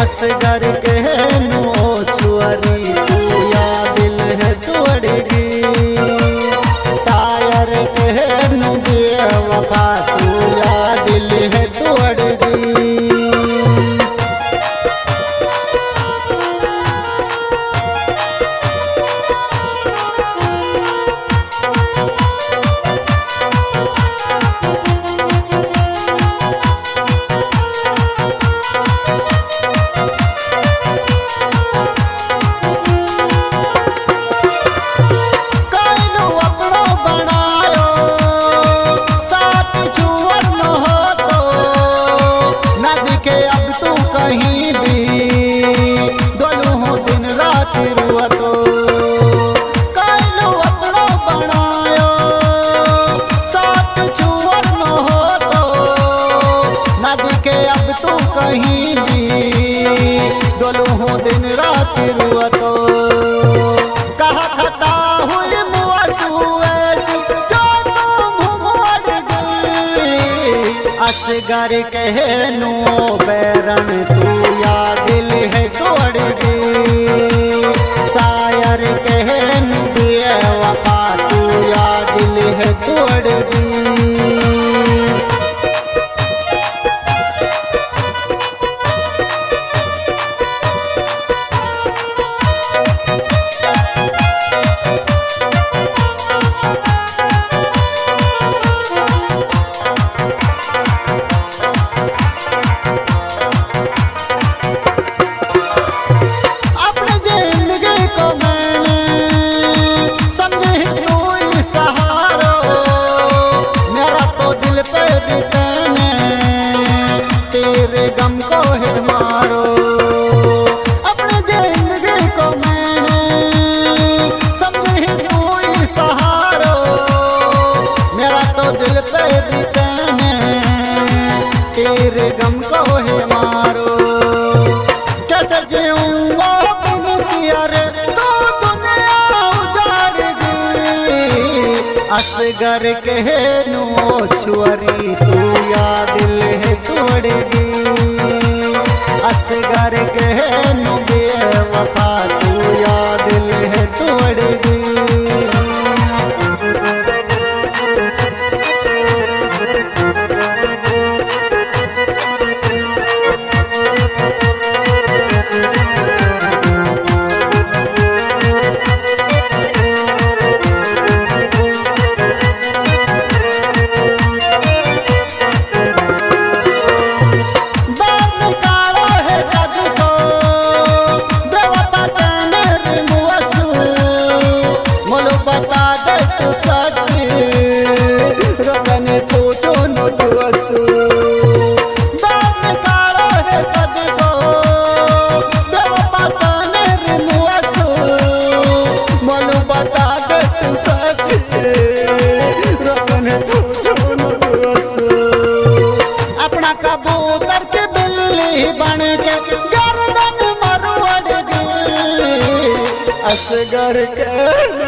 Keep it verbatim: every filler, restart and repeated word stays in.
असगर के नो छुअरी तू या दिल है तोड़गी। शायर के नो बेवफा तू या दिल है तोड़गी। कहीं भी डोलू हूँ दिन रात रुअतो कालू अपनो बनायो साथ छुअर न हो तो न दिखे अब तू कहीं भी डोलू हूँ दिन रात रुअतो। कहा खता हुई मुआसू ऐसी जो तुम मोड़ गई। असगर कहनू बैरन तू या दिल है तोड़गी। शायर कहनू बेवफा तू या दिल है तोड़गी। गम को है मारो अपने जिंदगी को मैंने समझे कोई सहारो। मेरा तो दिल पे बीते तेरे गम को है मारो। कैसे जीऊंगा बिन किया रे तो दुनिया उजाड़ गई। असगर कहनू छुअरी तू या दिल है तोड़गी। असगर कहनू बेवफा तू या दिल है तोड़गी। बता दे तू सच रगन पूछो नो दुअसू बात कारो है कद को बेवफा ताने रे मुअसू। मोलू बता दे तू सच रगन पूछो नो दुअसू। अपना कबूतर के बिल्ली बन के गर्दन मरुअड़ गई। असगर के